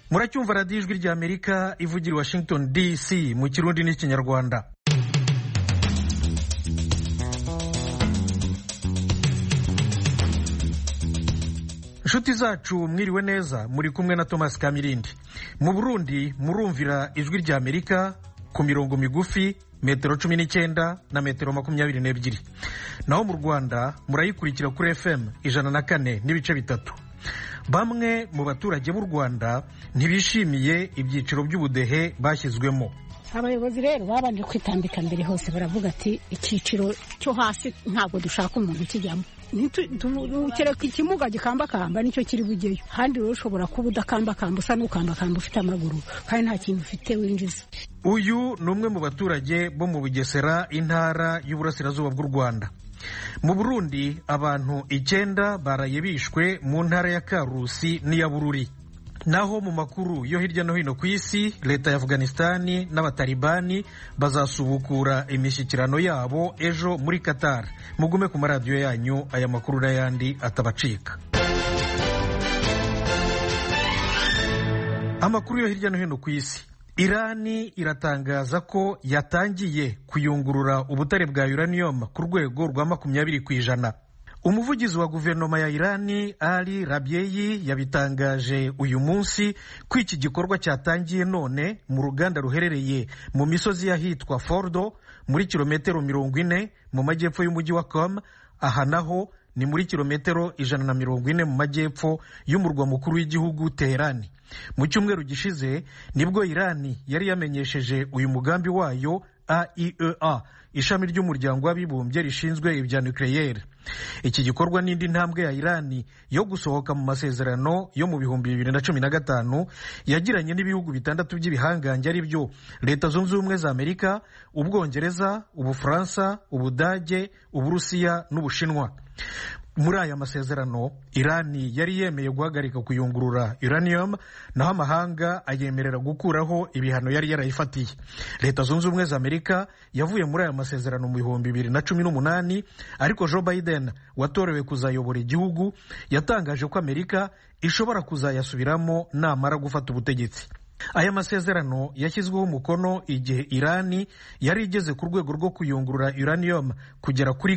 muracyumva radiyo ijwi rya Amerika ivugira i Washington DC mu Kirundi n'Ikinyarwanda. Inshuti zacu mwiriwe neza, muri kumwe na Thomas Kamirindi. Mu Burundi murumvira ijwi rya Amerika ku mirongo migufi metero 19 na metero 22. Naho mu Rwanda murayikurikira kuri FM 104 n'ibice bitatu. Bamwe mu baturage b'u Rwanda ntibishimiye ibyiciro by'ubudehe bashyizwemo. Abayobozi rero babanje kwitambika mbere hose baravuga ati icyiciro cyo hasi ntabwo dushaka umuntu kijyamo. Kereka ikimuga gikambakamba nicyo kiri bugeyo, handi rero ushobora kuba udakambakamba usa n'ukambakamba ufite amaguru kandi nta kintu ufite winjiza. Uyu ni umwe mu baturage bo mu Bugesera, intara y'Uburasirazuba bw'u Rwanda. Mu Burundi abantu 9 baraye bishwe mu ntara ya Karusi n'iya Bururi. Naho mu makuru yo hirya no hino ku isi, leta ya Afghanistan n'abatalibani bazasubukura imishyikirano yabo ejo muri Qatar. Mugume ku maradiyo yanyu, aya makuru n'ayandi atabacika. Amakuru yo hirya no hino ku isi. Irani iratangaza ko yatangiye kuyungurura ubutare bwa uranium ku rwego rwa 20%. Umuvugizi wa guverinoma ya Irani Ali Rabieyi yabitangaje uyu munsi ko iki gikorwa cyatangiye none mu ruganda ruherereye mu misozi y'ahitwa Fordo muri kilometero 40 mu majyepfo y'umujyi wa Qom. Aha naho ni muri kilometero 140 mu majyepfo y'umurwa mukuru w'igihugu Teherani. Mu cyumweru gishize nibwo Irani yari yamenyesheje uyu mugambi wayo AIEA, ishami ry'umuryango w'abibumbye rishinzwe ibya nucleaire. Iki gikorwa n'indi ntambwe ya Irani yo gusohoka mu masezerano yo mu 2015 yagiranye n'ibihugu 6 by'ibihangange ari byo Leta Zunze Ubumwe za Amerika, Ubwongereza, Ubufaransa, Ubudage, Uburusiya n'Ubushinwa. Muri aya masezerano Irani yari yemeye guhagarika kuyungurura uranium, naho amahanga ayemerera gukuraho ibihano yari yarayifatiye. Leta Zunze Ubumwe za Amerika yavuye muri aya masezerano mu 2018, ariko Joe Biden watorewe kuzayobora igihugu yatangaje ko Amerika ishobora kuzayasubiramo namara gufata ubutegetsi. Aya masezerano yashyizweho umukono igihe Irani yari igeze ku rwego rwo kuyungurura uranium kugera kuri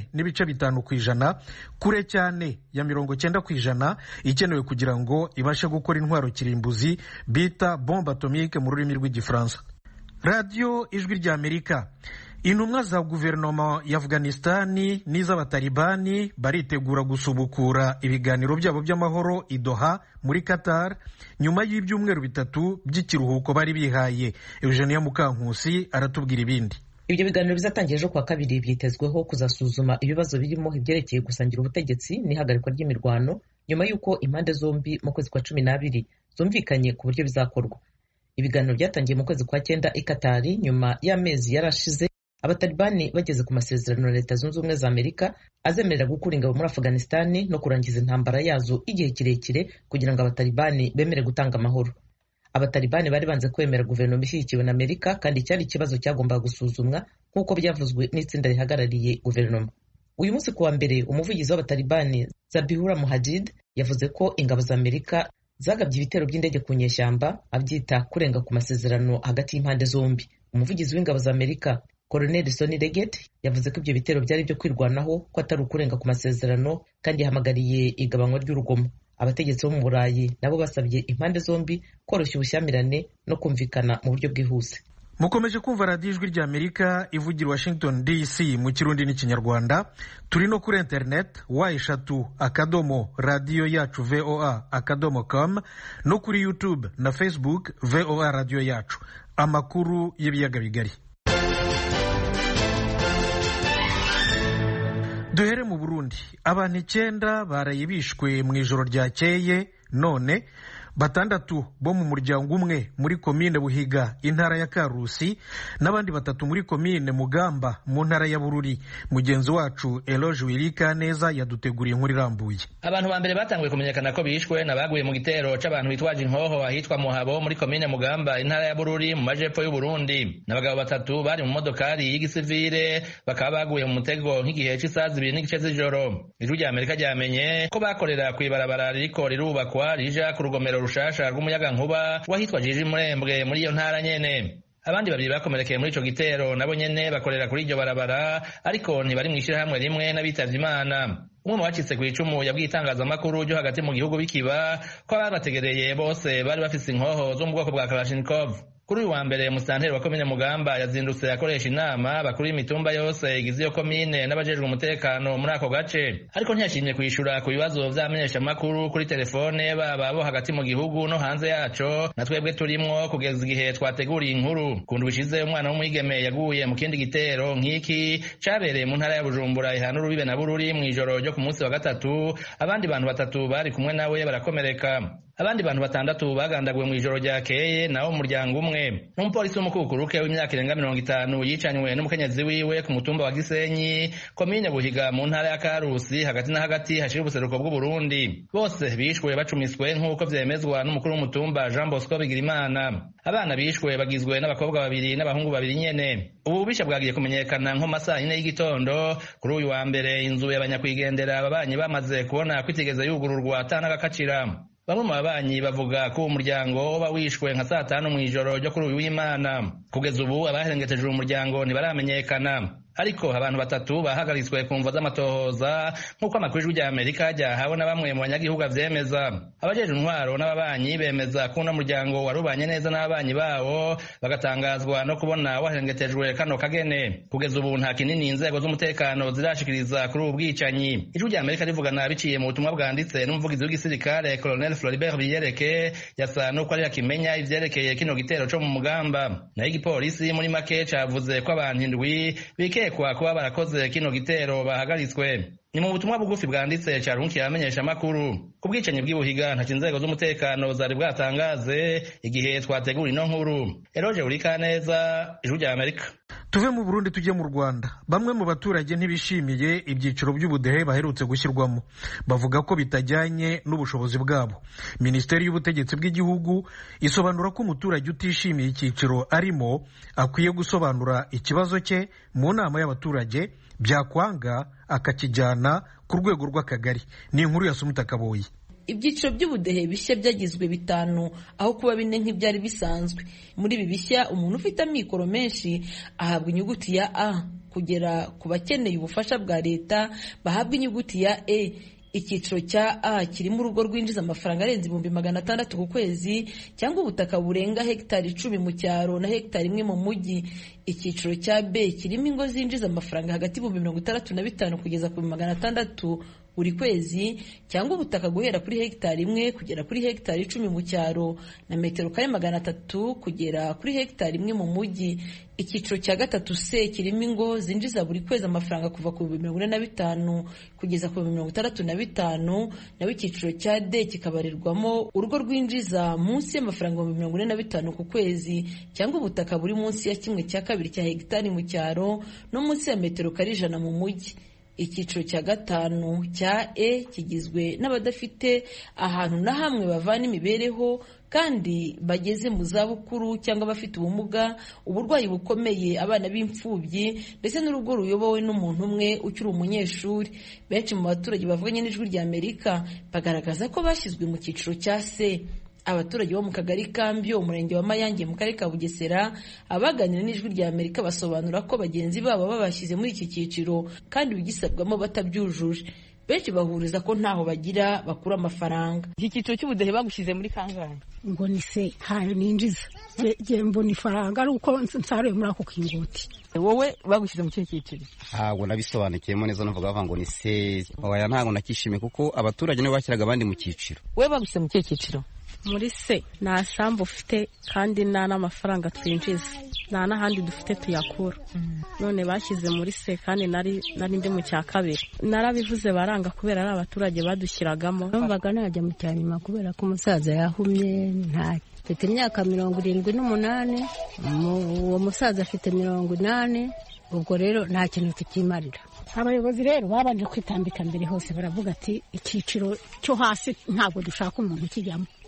4.5%, kure cyane ya 90% ikenewe kugira ngo ibashe gukora intwaro kirimbuzi bita bombe atomique mu rurimi rw'igifaransa. Radio Ijwi rya Amerika. Intumwa za guverinoma ya Afghanistan n'iz'abatalibani baritegura gusubukura ibiganiro byabo by'amahoro i Doha muri Qatar nyuma y'ibyumweru 3 by'ikiruhuko bari bihaye. Eugenia Mukankusi aratubwira ibindi. Ibyo biganiro bizatangira ejo kwa kabiri, byitezweho kuzasuzuma ibibazo birimo ibyerekeye gusangira ubutegetsi n'ihagarikwa ry'imirwano nyuma y'uko impande zombi mu kwezi kwa 12 zumvikanye ku buryo bizakorwa. Ibiganiro byatangiye mu kwezi kwa 9 i Qatar nyuma y'amezi yarashize abatalibani bageze ku masezerano na Leta Zunze Ubumwe za Amerika azemerera gukura ingabo muri Afghanistan no kurangiza intambara yazo igihe kirekire kugira ngo abatalibani bemere gutanga amahoro. Abatalibani bari banze kwemera guverinoma ishyigikiwe na Amerika, kandi cyari ikibazo cyagombaga gusuzumwa nk'uko byavuzwe n'itsinda rihagarariye guverinoma. Uyu munsi kuwa mbere, umuvugizi w'abatalibani Zabihullah Mujahid yavuze ko ingabo za Amerika zagabye ibitero by'indege ku nyeshyamba, abyita kurenga ku masezerano hagati y'impande zombi. Umuvugizi w'ingabo za Amerika Colonel Sonny Leggett yavuze ko ibyo bitero byari byo kwirwanaho, ko atari ukurenga ku masezerano, kandi yahamagariye igabanywa ry'urugomo. Abategetsi bo mu Burayi nabo basabye impande zombi koroshya ubushyamirane no kumvikana mu buryo bwihuse. Mukomeje kumva radiyo Ijwi rya Amerika ivugira Washington DC mu Kirundi n'Ikinyarwanda. Turi no kuri internet wa3.radio-yacu.voa.com no kuri YouTube na Facebook VOA Radio Yacu. Amakuru y'ibiyaga bigari. Duhere mu Burundi. Abantu 9 baraye bishwe mu ijoro ryakeye, none 6 bo mu muryango umwe muri komine Buhiga intara ya Karusi n'abandi 3 muri komine Mugamba mu ntara ya Bururi. Mugenzi wacu Eloge Wirikaneza yaduteguriye inkuru irambuye. Abantu ba mbere batanguye kumenyekana ko bishwe nabaguye mu gitero c'abantu bitwaje inkoho ahitwa Muhabo muri komine Mugamba intara ya Bururi mu majepfo y'u Burundi. N'abagabo 3 bari mu modokari y'igisivile bakaba baguye mu mutego nk'igihe cy'isaha 2 z'ijoro. Ijwi rya Amerika ryamenye ko bakorera kwibarabara ririko rirubakwa rija ku rugomero urugomero rushasha rw'umuyagankuba wahitwa Jiji Murembwe muri iyo ntara nyene. Abandi babiri bakomerekeye muri ico gitero nabo nyene bakorera kuri iryo barabara ariko ntibari mw'ishirahamwe rimwe n'abitavye Imana. Umwe mu bacitse kw'icumu yabwiye itangazamakuru ryo hagati mu gihugu bikiba ko ababategereye bose bari bafise inkoho zo mu bwoko bwa Kalashnikov. Kuri uyu wa mbere musanteri wa komine Mugamba yazindutse akoresha inama bakuru y'imitumba yose igize iyo komine n'abajejwe umutekano muri ako gace, ariko ntiyashimye kwishura ku bibazo vy'amenyesha makuru kuri telefone baba bo hagati mu gihugu no hanze yaco na twebwe turimwo kugeza igihe twateguriye inkuru. Kundu bishize umwana w'umwigeme yaguye mu kindi gitero nk'iki cabereye mu ntara ya Bujumbura ihana urubibe na Bururi mw'ijoro ryo ku munsi wa gatatu, abandi bantu batatu bari kumwe nawe barakomereka. Abandi bantu batandatu bagandaguwe mw'ijoro ryakeye nawo umuryango umwe. N'umupolisi w'umukukuruke w'imyaka irenga 50 yicanywe n'umukenyezi wiwe ku mutumba wa Gisenyi, komine Buhiga mu ntara ya Karusi hagati na hagati hashira ubuseruko bw'u Burundi. Bose bishwe bacumiswe nk'uko vyemezwa n'umukuru w'umutumba Jean Bosco Bigirimana. Abana bishwe bagizwe n'abakobwa babiri n'abahungu babiri nyene. Ubu bisha bwagiye kumenyekana nko masaha 4 y'igitondo kuri uyu wa mbere inzu y'abanyakwigendera ababanyi bamaze kubona kwitigeza yugururwa atanagakacira. Bamwe mu babanyi bavuga ko umuryango uba wishwe nka saa 5 mw'ijoro ryo kuri uyu w'Imana. Kugeza ubu abaherengeteje umuryango ntibaramenyekana, ariko abantu batatu bahagaritswe ku mvo z'amatohoza nk'uko amakuru y'ijwi ry'Amerika ryahawe na bamwe mu banyagihugu avyemeza. Abajeje intwaro n'ababanyi bemeza ko uno muryango warubanye neza n'ababanyi bawo, bagatangazwa no kubona waherengetejwe kano kagene. Kugeza ubu nta kinini inzego z'umutekano zirashikiriza kuri ubu bwicanyi. Ijwi ry'Amerika rivugana biciye mu butumwa bwanditse n'umuvugizi w'igisirikare Colonel Floribert Biyereke yasa nuko ari akimenya ivyerekeye kino gitero co mu Mugamba. Naho igipolisi muri make cavuze ko abantu indwi bikekwa kuba barakoze kino gitero bahagaritswe. Ni mu butumwa bugufi bwanditse carunkiye amenyesha makuru. Ku bwicanyi bw'Ibuhiga nta inzego z'umutekano zari bwatangaze igihe twategura ino nkuru. Eroje Urikaneza, Ijwi ry'Amerika. Tuve mu Burundi tujye mu Rwanda. Bamwe mu baturage ntibishimiye ibyiciro by'ubudehe baherutse gushyirwamo, bavuga ko bitajyanye n'ubushobozi bwabo. Minisiteri y'ubutegetsi bw'igihugu isobanura ko umuturage utishimiye icyiciro arimo akwiye gusobanura ikibazo cye mu nama y'abaturage, byakwanga akakijyana ku rwego rw'akagari. Ni inkuru ya Sumuta Kaboyi. Ibyiciro by'ubudehe bishya byagizwe 5 aho kuba 4 nk'ibyari bisanzwe. Muri ibi bishya umuntu ufite amikoro menshi ahabwa inyuguti ya A, kugera ku bakeneye ubufasha bwa leta bahabwa inyuguti ya E. Icyiciro cya A kirimo urugo rwinjiza amafaranga arenze 600 ku kwezi cyangwa ubutaka burenga hegitari 10 mu cyaro na hegitari 1 mu mujyi. Icyiciro cya B kirimo ingo zinjiza amafaranga hagati mu 65 kugeza ku 600 buri kwezi cyangwa ubutaka guhera kuri hegitari 1 kugera kuri hegitari 10 mu cyaro na metero kare 300 kugera kuri hegitari 1 mu mujyi. Icyiciro cya 3C kirimo ingo zinjiza buri kwezi amafaranga kuva ku 45 kugeza ku 65, naho icyiciro cya D kikabarirwamo urugo rwinjiza munsi y'amafaranga 45 ku kwezi cyangwa ubutaka buri munsi ya 1/2 cya hegitari mu cyaro no munsi ya metero kare 100 mu mujyi. Icyiciro cya 5 cya E kigizwe n'abadafite ahantu na hamwe bavana imibereho kandi bageze mu zabukuru cyangwa bafite ubumuga, uburwayi bukomeye, abana b'imfubyi ndetse n'urugo ruyobowe n'umuntu umwe ukiri umunyeshuri. Benshi mu baturage bavuganye n'Ijwi ry'Amerika bagaragaza ko bashyizwe mu cyiciro cya C. Abaturage bo mu kagari Kambyo, umurenge wa Mayange mu karere ka Bugesera, abaganira n'Ijwi ry'Amerika basobanura ko bagenzi babo babashyize muri iki cyiciro kandi bigisabwamo batabyujuje. Benshi bahuriza ko ntaho bagira bakura amafaranga. Iki cyiciro cy'ubudehe bagushyize muri kangahe? Ngo ni se ntayo ninjiza, ngiye mbona ifaranga ari uko nsaruye muri ako kinguti. Wowe bagushyize mu cyiciro? Ntabwo nabisobanukiyemo neza, navuga ngo ni se. Oya, ntabwo nakishimiye kuko abaturage nibo bashyiraga abandi mu cyiciro. Wowe bagushyize mu cyiciro? Muri se nta sambu ufite kandi nta n'amafaranga twinjiza, nta n'ahandi dufite tuyakura. None bashyize muri se kandi nari ndi mu cya kabiri. Narabivuze baranga kubera ari abaturage badushyiragamo. Numvaga najya mu cyanyuma kubera ko umusaza yahumye, mfite imyaka 78, uwo musaza afite 80. Ubwo rero nta kintu tukimarira. Abayobozi rero babanje kwitambika mbere hose baravuga ati icyiciro cyo hasi ntabwo dushaka umuntu kijyamo.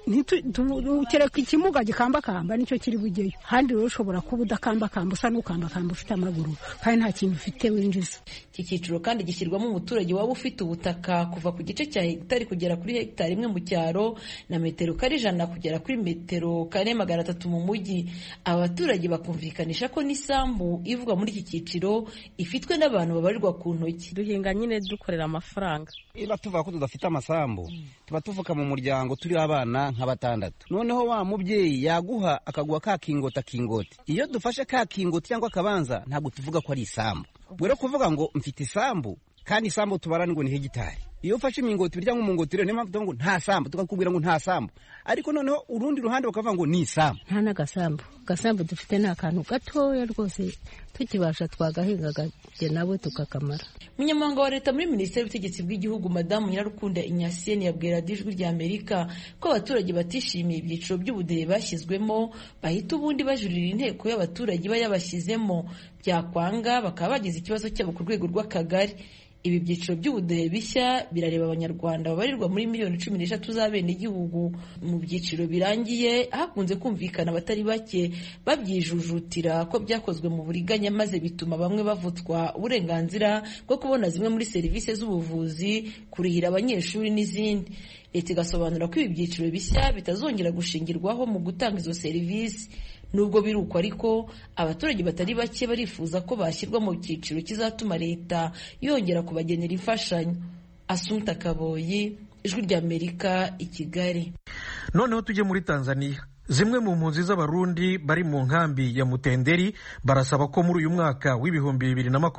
kereka ikimuga gikambakamba nicyo kiri bugeyo, handi rero ushobora kuba udakambakamba usa n'ukambakamba ufite amaguru kandi nta kintu ufite winjiza. Iki cyiciro kandi gishyirwamo umuturage waba ufite ubutaka kuva ku gice cya hegitari kugera kuri hegitari imwe mu cyaro na metero kare 100 kugera kuri metero kare 300 mu mujyi. Abaturage bakumvikanisha ko n'isambu ivuga muri iki cyiciro ifitwe n'abantu babarirwa ku ntoki. Duhinga nyine dukorera amafaranga. Iba tuvuga ko tudafite amasambu, tuba tuvuka mu muryango turi abana nka 6. Noneho wa mubyeyi yaguha akaguha ka kingoti. Iyo dufashe ka kingoti cyangwa akabanza ntabwo tuvuga ko ari isambu. Bwero kuvuga ngo mfite isambu kandi isambu tubarani ngo ni hegitari. Iyo ufashe imingoti birya nk'umungoti rero niyo mpamvu ngo nta sambu, tukakubwira ngo nta sambu. Ariko noneho urundi ruhande bakavuga ngo ni isambu. Nta n'agasambu. Gasambu dufite ni akantu gatoya rwose tukibasha twagahingaga nabo tukakamara. Umunyamabanga wa leta muri Minisiteri y'Ubutegetsi bw'Igihugu Madamu Nyirarukunda Ignatienne yabwira Ijwi rya Amerika ko abaturage batishimiye ibyiciro by'ubudehe bashyizwemo bahita ubundi bajurira inteko y'abaturage bayabashyizemo, byakwanga bakaba bagize ikibazo cyabo ku rwego rw'akagari. Ibi byiciro by'ubudehe bishya birareba abanyarwanda babarirwa muri miliyoni 13 z'abenegihugu. Mu byiciro birangiye hakunze kumvikana abatari bake babyijujutira ko byakozwe mu buriganya, maze bituma bamwe bavutswa uburenganzira bwo kubona zimwe muri serivisi z'ubuvuzi, kurihira abanyeshuri n'izindi. Leta igasobanura ko ibi byiciro bishya bitazongera gushingirwaho mu gutanga izo serivisi. Nubwo biruko ariko abaturage batari bake barifuza ko bashyirwa mu cyiciro kizatuma leta yongera kubagenera imfashanyo. Asumta Kaboyi, Ijwi rya Amerika, i Kigali. Noneho tujye muri Tanzania. Zimwe mu mpunzi z'abarundi bari mu nkambi ya Mutenderi barasaba ko muri uyu mwaka w'ibihumbi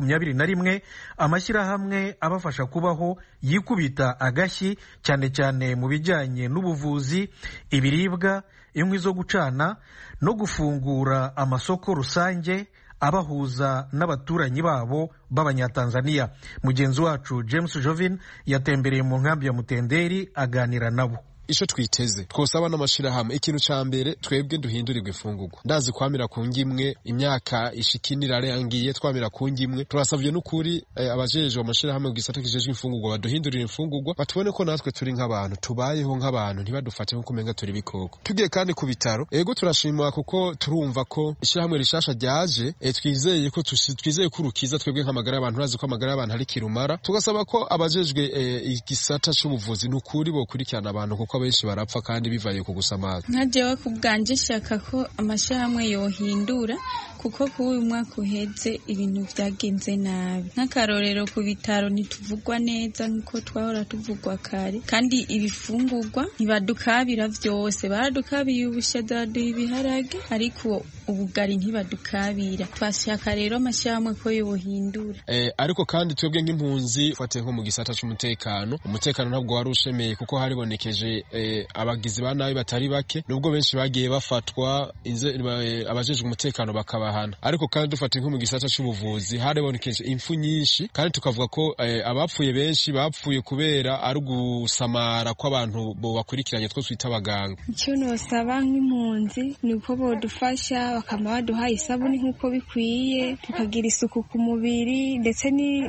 2021 amashyirahamwe abafasha kubaho yikubita agashyi, cyane cyane mu bijyanye n'ubuvuzi, ibiribwa, inkwi zo gucana no gufungura amasoko rusange abahuza n'abaturanyi babo b'Abanyatanzania. Mugenzi wacu James Jovin yatembereye mu nkambi ya Mutenderi aganira nabo. Ico twiteze twosaba n'amashirahamwe, ikintu ca mbere twebwe duhindurirwe ifungurwa. Ndazi kwamira ku ngimwe imyaka ishikinira arangiye twamira ku ngimwe, turasavye n'ukuri abajejwe amashirahamwe ku gisata kijejwe ifungurwa baduhindurira ifungurwa, batubone ko natwe turi nk'abantu, tubayeho nk'abantu, ntibadufate nko kumenga turi bikoko. Tugiye kandi ku bitaro, ego turashimwa kuko turumva ko ishirahamwe rishasha ryaje, twizeye ko urukiza twebwe nk'amagara y'abantu, urazi ko amagara y'abantu ari kirumara. Tugasaba ko abajejwe igisata c'ubuvuzi n'ukuri bokurikirana abantu kuko benshi barapfa kandi bivaye ku gusamaza. Nkajewe kubwanje shaka ko amashyirahamwe yohindura kuko ku uyu mwaka uheze ibintu byagenze nabi. Nk'akarorero ku bitaro ntituvugwa neza nkuko twahora tuvugwa kare, kandi ibifungurwa ntibadukabira vyose. Baradukabiye ubushaza, baraduha ibiharage, ariko ubugari ntibadukabira. Twashaka rero amashyirahamwe ko yohindura. Ariko kandi twebwe nk'impunzi fate nko mu gisata c'umutekano, umutekano ntabwo wari ushemeye kuko haribonekeje abagizi ba nabi batari bake, nubwo benshi bagiye bafatwa, abajejwe umutekano bakabahana. Ariko kandi dufate nko mu gisata c'ubuvuzi haribonekeje impfu nyinshi, kandi tukavuga ko abapfuye benshi bapfuye kubera ari gusamara kw'abantu bo bakurikiranye two twita abaganga. Icyo nosaba nk'impunzi ni uko bodufasha bakama baduha isabuni nk'uko bikwiye, tukagira isuku ku mubiri ndetse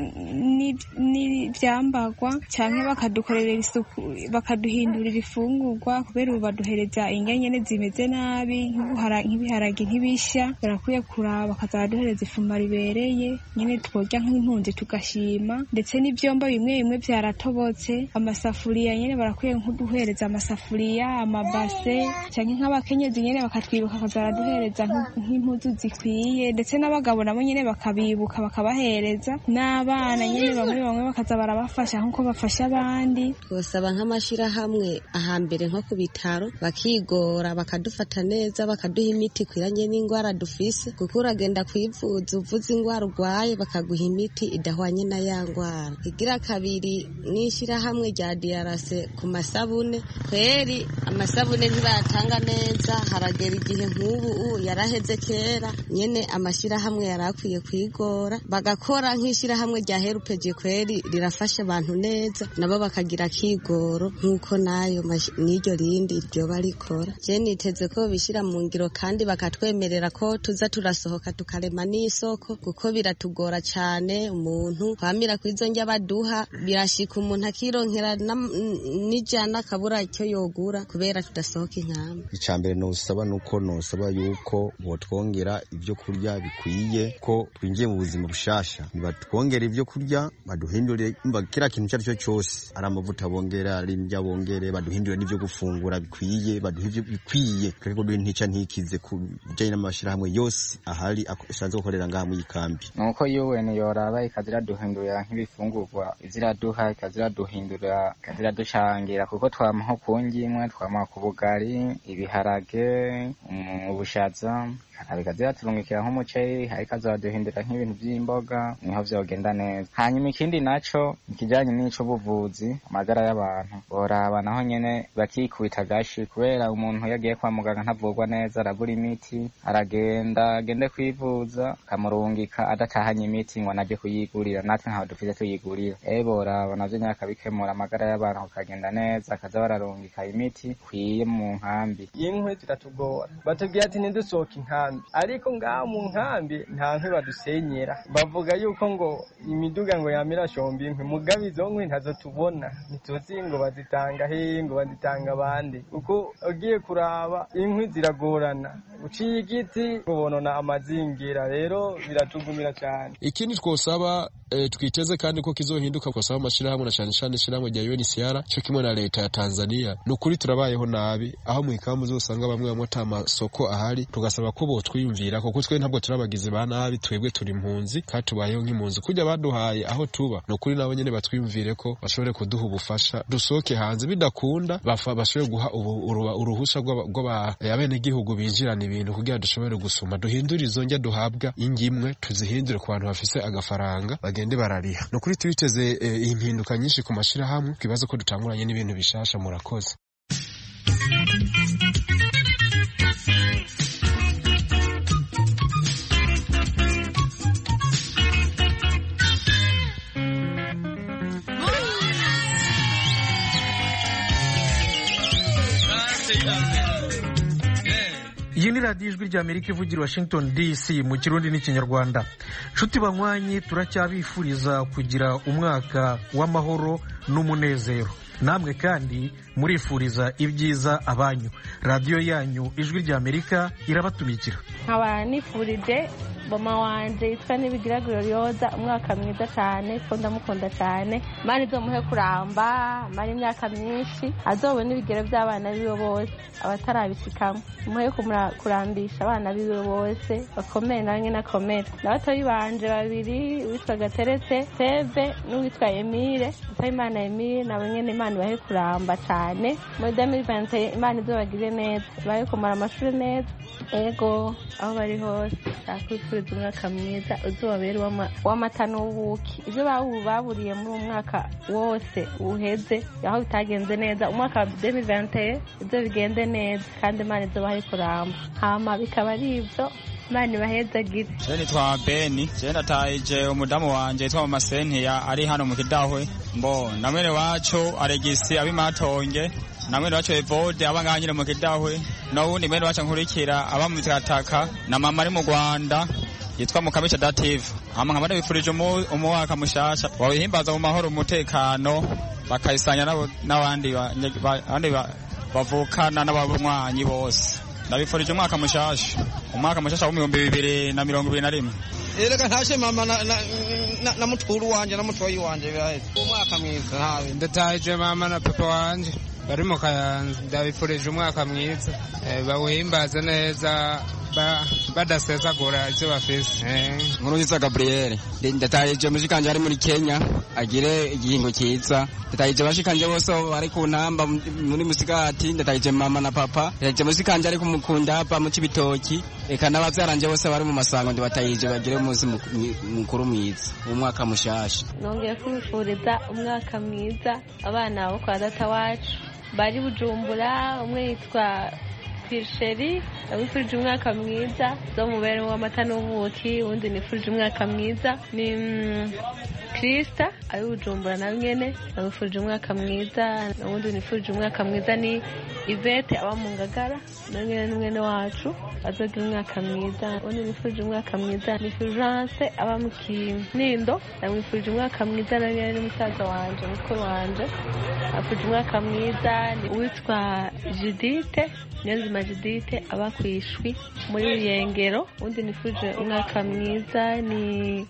n'ibyambagwa, cyangwa bakadukorera isuku, bakaduhindura ibifungurwa kubera ubu baduhereza indya nyene zimeze nabi, nk'ibiharage ntibishya. Barakwiye kuraba bakaza baduhereza ifuma ribereye nyene tworya nk'impunzi tugashima, ndetse n'ivyombo bimwe bimwe vyaratobotse. Amasafuriya nyene barakwiye nk'uduhereza amasafuriya, amabase, cyangwa nk'abakenyezi nyene bakatwibuka bakaza baraduhereza nk'impuzu zikwiye, ndetse n'abagabo nabo nyene bakabibuka bakabahereza, n'abana nyene bamwe bakaza barabafasha nk'uko bafasha abandi. Twosaba nk'amashirahamwe ahambere nko ku bitaro bakigora bakadufata neza, bakaduha imiti ikwiranye n'ingwara dufise, kuko uragenda kwivuza uvuze ingwara urwaye bakaguha imiti idahwanye na ya ngwara. Igira kabiri n'ishirahamwe rya DRC ku masabune, kweri amasabune ntibayatanga neza, haragera igihe nk'ubu yaraheze kera nyene amashirahamwe yarakwiye kwigora bagakora nk'ishirahamwe rya Herupeje kweri rirafasha abantu neza nabo bakagira kigoro nk'uko nayo n'iryo rindi ryo barikora je niteze ko bishira mu ngiro kandi bakatwemerera ko tuza turasohoka tukarema n'isoko kuko biratugora cyane umuntu kwamira kwizo njya baduha birashika umuntu akironkera n'ijana kabura icyo yogura kubera tudasohoka inkamba. Icambere no usaba nuko nosaba yuko botwongera ibyo kurya bikwiye ko twinjiye mu buzima bushasha nibatwongera ibyo kurya baduhindure kira kintu cyari cyo cyose ari amavuta bongera ari indya bongere baduhindure n'ibyo gufungura bikwiye baduhivye bikwiye kuko duhintica ntikize ku bijanye n'amashirahamwe yose ahari asanzwe gukorera ngaha mu ikambi nuko UN yoraba ikazira duhindurira nk'ibifungurwa iziraduha ikazira duhindura ikazira dushangira kuko twamaho kungimwe twamaho ku bugari ibiharage ubushaza abikaza turungikira nk'umuceri ariko azaduhindura nk'ibintu by'imboga niho vyogenda neza. Hanyuma ikindi naco ikijanye n'ico buvuzi amagara y'abantu boraba naho nyene bakikubita gashi kubera umuntu yagiye kwa muganga ntavurwa neza aragura imiti agende kwivuza kamurungika adatahanye imiti ngo naje kuyigurira natwe ntaho dufite tuyigurira boraba navyo nyaka bikemura amagara y'abantu kagenda neza akaza bararungika imiti kwiye mu nkambi. Inkwi ziratugora batubwira ati ntidusohoke inkambi ariko ngaho mu nkambi nta nkwi badusenyera bavuga yuko ngo imiduga ngo yamira shombi inkwi mugabe izo nkwi ntazo tubona ntituzi ngo bazitanga hehe ngo bazitanga abandi kuko ugiye kuraba inkwi ziragorana uciye igiti ubonona amazingira rero biratugumira cyane. Ikindi twosaba twiteze kandi ko kizohinduka kwasaba amashirahamwe na cyane cyane ishirahamwe rya UNHCR cyo kimwe na leta ya Tanzania nukuri turabayeho nabi aho mu ikambu zosanga bamwe bamota amasoko ahari tugasaba ko twiyumvira kuko twe ntabwo turabagize ba nabi twebwe turi impunzi kandi tubayeho nk'impunzi kujya baduhaye aho tuba nukuri nabo nyene batwiyumvire ko bashobore kuduha ubufasha dusohoke hanze bidakunda bashobore guha uruhusha rw'abene gihugu binjirana ibintu kugira dushobore gusuma duhindure izo njya duhabwa ingimwe tuzihindure ku bantu bafise agafaranga bagende barariha nukuri tubiteze impinduka nyinshi ku mashirahamwe kibazo ko dutanguranye n'ibintu bishasha murakoze. iyi ni radiyo ijwi ry'Amerika ivugira Washington DC mu kirundi n'ikinyarwanda. Nshuti banywanyi turacyabifuriza kugira umwaka w'amahoro n'umunezero namwe kandi murifuriza ibyiza abanyu. Radiyo yanyu ijwi ry'Amerika irabatumikira. nkaba nifurije mama wanje yitwa Nibigira Gloriosa umwaka mwiza cyane ko ndamukunda cyane mani izomuhe kuramba mari imyaka myinshi azobona ibigero by'abana biwe bose abatarabishikamo muhe kurambisha abana biwe bose bakomeye nange nakomera n'abatoyi banje babiri witwa Gateretse Seve n'uwitwa Emile Imana Emile nabo nyene Imana bahe kuramba cyane muri 2020 Imana izobagire neza bahe kumara amashuri neza ego aho bari hose akwifuriza umwaka mwiza uzobabere w'amata n'ubuki ibyo baburiye muri umwaka wose uheze aho bitagenze neza umwaka wa 2021 ibyo bigende neza kandi Imana izobahe kuramba hama bikaba ari ibyo Imana ibahezagire. Je nitwa Beni je natayije umudamu wanje yitwa Mama Sentiya ari hano mu Kidahwe mbo namwene wacu Aregisi abimatonge namwene wacu Evode abanga nyine mu Kidahwe n'uwundi mwene wacu nkurikira aba mu Mitakataka na mama ari mu Rwanda yitwa Mukamisha Dative hama nkaba ndabifurije umwaka mushasha wabihimbaza mu mahoro umutekano bakayisanya n'abandi bavukana n'abanywanyi bose ndabifurije umwaka mushasha w'ibihumbi 2021. Erega ntashe mama na muturu wanje na mutoyi wanje biraheze umwaka mwiza ntawe ndataje mama na papa wanje bari mu Kayanza ndabifurije umwaka mwiza bawihimbaze neza badasesagura icyo bafise. Nkurunziza Gabriel ndataje mushikanje ari muri Kenya agire igihingo cyiza ndataje bashikanje bose bari ku ntamba muri Musigati ndataje mama na papa ndataje mushikanje ari kumukunda hapa mu Cibitoki eka n'abavyaranje bose bari mu Masango ndibatayije bagire umunsi mukuru mwiza umwaka mushasha. Nongeye kwifuriza umwaka mwiza abana bo kwa data wacu bari Bujumbura umwe yitwa Pirsheri ndamwifurije umwaka mwiza zo mubereho w'amata n'ubuki. Uwundi nifurije umwaka mwiza ni Krista ari Bujumbura nawe nyene ndamwifurije umwaka mwiza. Uwundi nifurije umwaka mwiza ni Ivete aba mu Ngagara nawe nyene n'umwene wacu azogira umwaka mwiza. Uwundi nifurije umwaka mwiza ni Fulgence aba mu Kinindo ndamwifurije umwaka mwiza nawe nyene n'umusaza wanje mukuru wanje afurije umwaka mwiza. Ni uwitwa Judite Niyonzima Judite aba kwishwi muri Ruyengero. Undi nifuje umwaka mwiza ni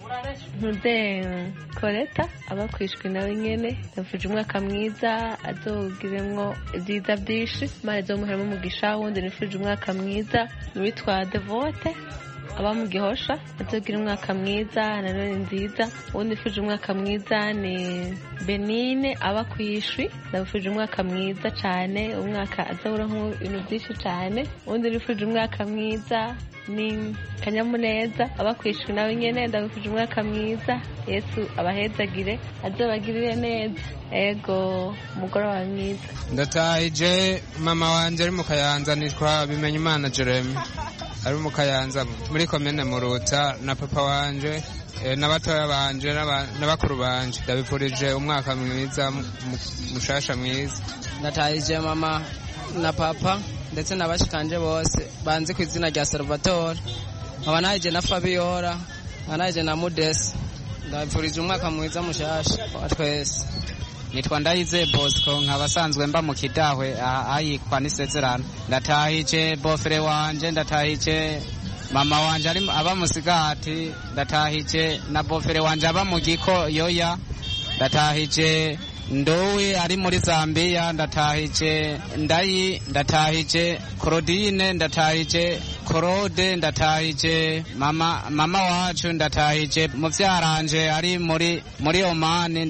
Ntude Koleta aba kwishwi nawe nyene nifuje umwaka mwiza azogiremwo ibyiza byinshi Imana izomuheremo umugisha. Undi nifuje umwaka mwiza ni uwitwa Devote aba mu Gihosha azogira umwaka mwiza na none nziza. Uwundi nifuje umwaka mwiza ni Benine aba kwishwi ndamufuje umwaka mwiza cyane umwaka azoronka ibintu byinshi cyane. Uwundi nifuje umwaka mwiza ni Kanyamuneza aba kwishwi nawe nyene ndamufuje umwaka mwiza. Yesu abahezagire azobagirire neza. Ego umugoroba mwiza. Ndatahije mama wanje ari mu Kayanza nitwa Bimenyimana Jeremy ari mu Kayanza muri komine Muruta na papa wanje n'abatoya banje n'abakuru banje ndabifurije umwaka mwiza mushasha mwiza. Ndatahije mama na papa ndetse n'abashikanje bose banzi ku izina rya Salvatore abanahije na Fabiola abanahije na Mudesi ndabifurije umwaka mwiza mushasha wa twese. Nitwa Ndayize Bosco nkabasanzwe mba mu Kidahwe ayikwa n'isezerano. Ndatahije bofere wanje ndatahije mama wanje ari aba musigati ndatahije na bofere wanje aba mu Giko yoya ndatahije Ndowe ari muri Zambia ndatahije Ndayi ndatahije Claudine ndatahije Claude ndatahije mama wacu ndatahije muvyaranje ari muri Oman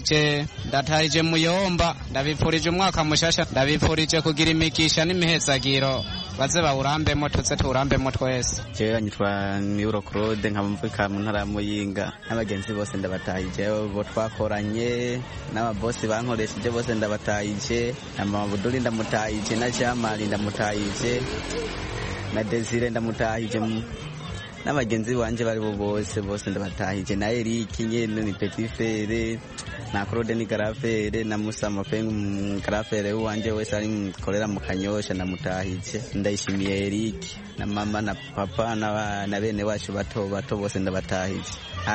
ndatahije Muyomba. Ndabipfurije umwaka mushasha ndabipfurije kugira imigisha n'imihezagiro baze bawurambemo tuze turambemo twese. Jewe nyitwa Miuro Claude nkamvuka mu ntara ya Muyinga n'abagenzi bose ndabatahije bo twakoranye n'ababosi bankoresheje bose ndabatahije na mama Buduri ndamutahije na Jamali ndamutahije na Desire ndamutahije n'abagenzi banje bari bose ndabatahije na Eric nyene ni Petit Frere na Claude ni Garafere na Musa Mapengu Garafere wanje wese ari korera mu Kanyosha ndamutahije. Ndayishimiye Eric na mama na papa na bene wacu bato bose ndabatahije.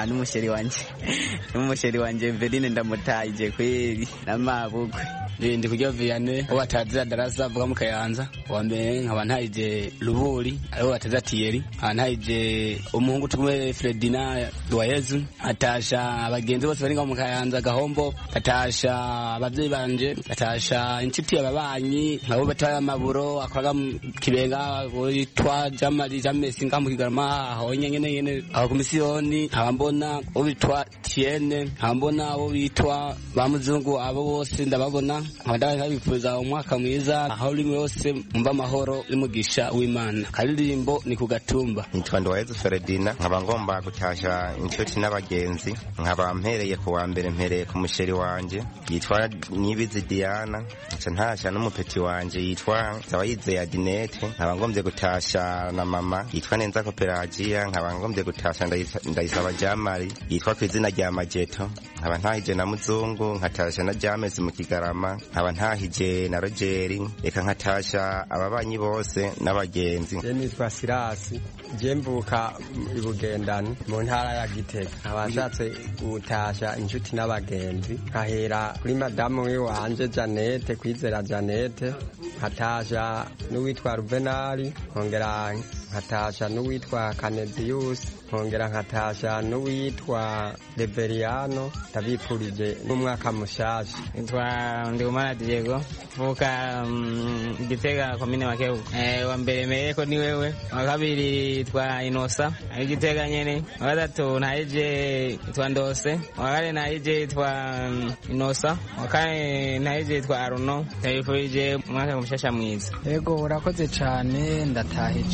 N'umusheri wanje Verine ndamutahije kweri na mabukwe. Ndi kujya Vianney uwo atazira darasa avuga mu Kayanza wa mbere nkaba ntahije Ruburi ariho bataza Thierry ntahije umuhungu tumwe Fredina Duayezu atasha abagenzi bose bari mu Kayanza Gahombo atasha abavyeyi banje atasha inshuti y'ababanyi nkabo bataya Maburo akoraga Kibenga witwa Jamali Jamesi ngamu Kigarama aho nyene aho komisiyoni abambona ubitwa Tiene abambona abo bitwa bamuzungu abo bose ndababona abandabipfuza umwaka mwiza aho uri wose mba mahoro imugisha w'Imana. Karirimbo ni kugatumba. Nitwa Ndowayezu Feredina nkaba ngomba gutasha inshuti n'abagenzi nkaba mpereye ku wa mbere mpereye ku musheri wanje yitwa Nibizi Diana ntasha n'umupeti wanje yitwa Zawayize Adinete nkaba ngombye gutasha na mama yitwa Nenza Koperagia nkaba ngombye gutasha ndayisaba Jamali yitwa kwizina rya Majeto nkaba ntahije na Muzungu nkatasha na James mu Kigarama nkaba ntahije na Rogeri reka nkatasha ababanyi bose n'abagenzi. Nitwa Sirasi jembuka ibugendana mu ntara ya Gitega abashatse gutasha inshuti n'abagenzi nkahera kuri madamu wanje Janete Kwizera Janete nkatasha n'uwitwa Ruvenali nkongera nkatasha n'uwitwa Canedius nkongera nkatasha n'uwitwa Reveriano ndabipfurije n'umwaka mushasha. Nitwa Ndiumana Diego vuka Gitega komine Makebu. Wa mbere meyeko ni wewe wa kabiri twa Inosa ari Gitega nyene wa gatatu naije twa Ndose wa kane naije twa Inosa wa kane naije twa Aruno ndabipfurije umwaka mushasha mwiza. Yego urakoze cyane ndatahije abavyeyi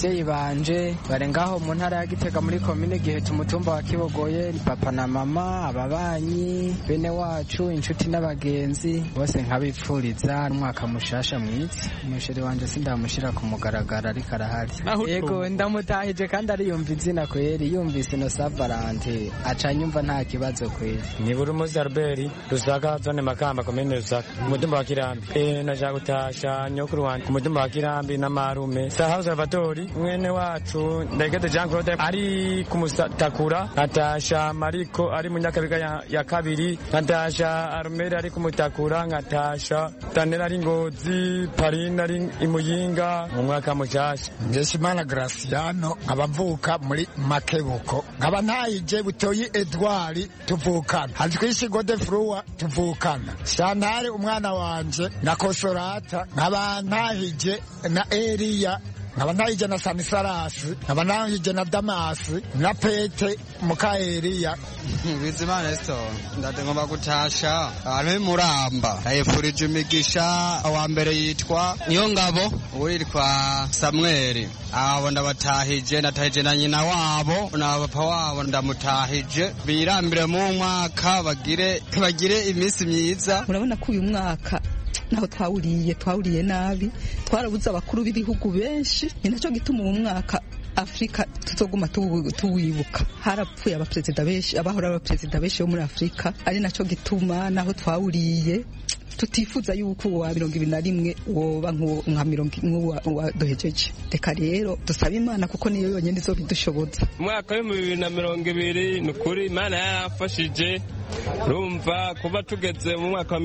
abavyeyi banje bari ngaho mu ntara ya Gitega muri komine Giheta umutumba wa Kibogoye, papa na mama, ababanyi, bene wacu, inshuti n'abagenzi bose nkabipfuriza n'umwaka mushasha mwiza. Umusheri wanje sindamushira ku mugaragara ariko arahari. Yego ndamutahije kandi ariyumva izina kweri, yumvise no Savarante aca nyumva nta kibazo kweri. Ni Burumuzi Albert Rusaka zone Makamba komine Rusaka umutumba wa Kirambi. Naja gutasha nyokuru wanje umutumba wa Kirambi na marume Saha Salvatori mwene wacu Ndegede Jean Claude ari kumutakura, natasha Mariko ari mu Nyakabiga ya kabiri, natasha Armeri ari kumutakura, natasha Tanera ari Ngozi, Parina ari Imuyinga mu mwaka mushasha. Ndeshimana Graciano abavuka muri Makebuko, nkaba ntayije Butoyi Edward tuvukana, Hazwishi Godefroid tuvukana, Shantare umwana wanje na Kosorata, nkaba ntahije na Elia, nkaba ntahije na Sanisalasi, nkaba ntahije na Damasi na Pete muka Elia. Bizimana Esto ndagomba gutasha ari Muramba, ayifurije imigisha. Wa mbere yitwa Niyongabo, uwitwa Samuel, abo ndabatahije, natahije na nyina wabo na papa wabo ndamutahije, birambire mu mwaka bagire iminsi myiza. Urabona ko uyu mwaka naho twawuriye nabi, twarabuze abakuru b'ibihugu benshi, ni nacyo gituma uwo mwaka Afrika tuzoguma tuwibuka. Harapfuye abaperezida benshi, abahora abaperezida benshi bo muri Afrika, ari nacyo gituma naho twawuriye tutifuza yuko wa 2021 woba nka 20 duhejeje. Reka rero dusaba Imana kuko niyo yonyine izobidushoboza. Mwaka wa 2020 nukuri Imana yarafashije, rumva kuba tugeze mu mwaka wa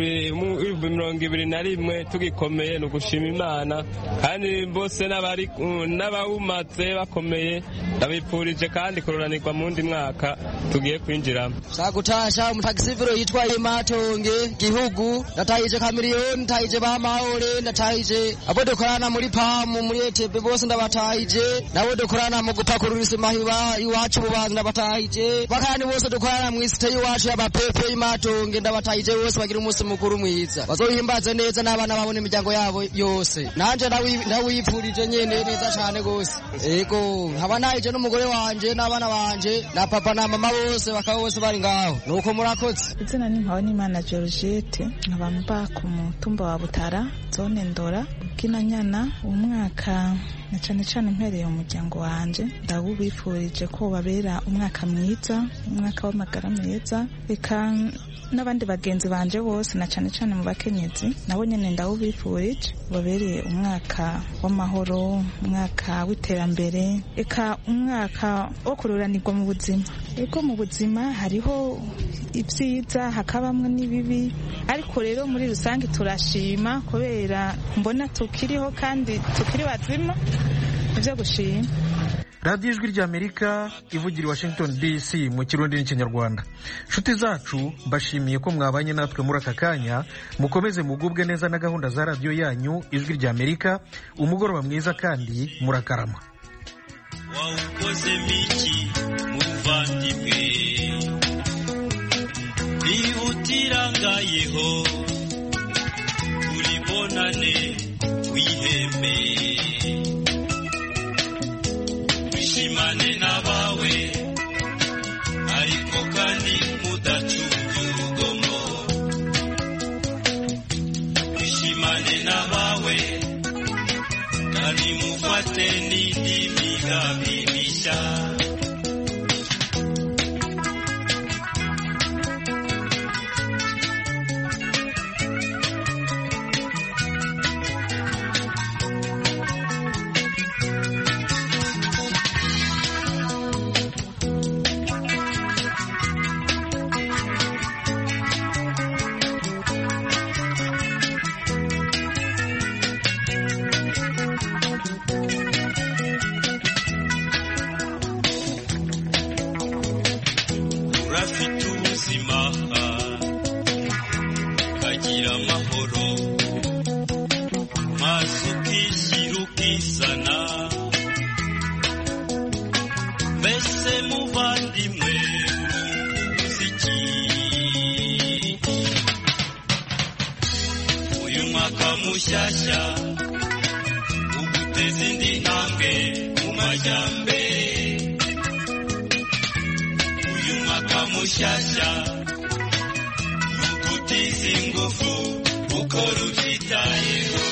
2021 tugikomeye no gushima Imana, kandi bose n'abawumatse bakomeye ndabipfurije kandi kuroranirwa mu ndi mwaka tugiye kwinjiramo. Sagutasha umutagisiviro yitwa Imatonge Gihugu, natahije Kamiliyoni, natahije Bamahore, natahije abo dukorana muri PAMU muri ETB bose ndabatahije, nabo dukorana mu gupakurura isima iwacu Bubanza ndabatahije, bakandi bose dukorana mu isite iwacu y'abapepe Imatonge ndabatahije bose bagira umunsi mukuru mwiza, bazohimbaze neza n'abana babone imiryango yabo yose. Nanje ndawipfurije nyene neza cyane gose. Ego nkaba nahije n'umugore wanje n'abana banje na papa na mama bose bakaba bose bari ngaho. Nuko murakoze. Izina ni Mpawenimana Georgette, nkaba mba ku mutumba wa Butara zone Ndora Kinanyana. Umwaka na cyane mpereye umuryango wanje ndawubifurije ko babera umwaka mwiza, umwaka w'amagara meza. Reka n'abandi bagenzi banje bose na cyane mu bakenyezi nabo nyene ndawubifurije babereye umwaka w'amahoro, umwaka w'iterambere, eka umwaka wo kururanirwa mu buzima. Ego mu buzima hariho ibyiza hakabamwe n'ibibi, ariko rero muri rusange turashima kubera mbona tukiriho kandi tukiri bazima, ivyo gushima. radiyo ijwi ry'Amerika ivugira i Washington DC mu Kirundi n'Ikinyarwanda. Nshuti zacu mbashimiye ko mwabanye natwe muri aka kanya, mukomeze mugubwe neza na gahunda za radiyo yanyu ijwi ry'Amerika. Umugoroba mwiza kandi murakarama. Wawukoze miki muvandimwe, ihutirangayeho uribonane wiheme, wishimane n'abawe ariko kandi mudacunga urugomo, wishimane n'abawe kandi mufate n'indi migambi mishya. Urafite ubuzima ukagira amahoro, maze ukishyira ukizana, mbese muvandimwe umuziki. Uyu mwaka mushyashya uguteza indi ntambwe, amajyambere uyu mwaka mushasha nukutiza ingufu ukora ubyitayeho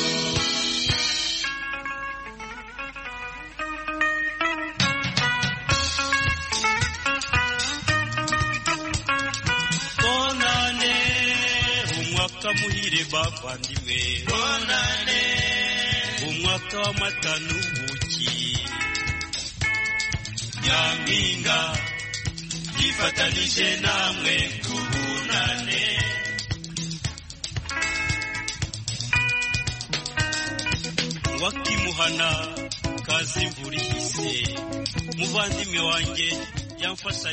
bonane umwaka muhire bavandimwe bonane umwaka w'amata n'ubuki nyampinga yifatanije namwe kubunane wakimuhana kazi imvura ihise muvandimwe wanjye yamfasha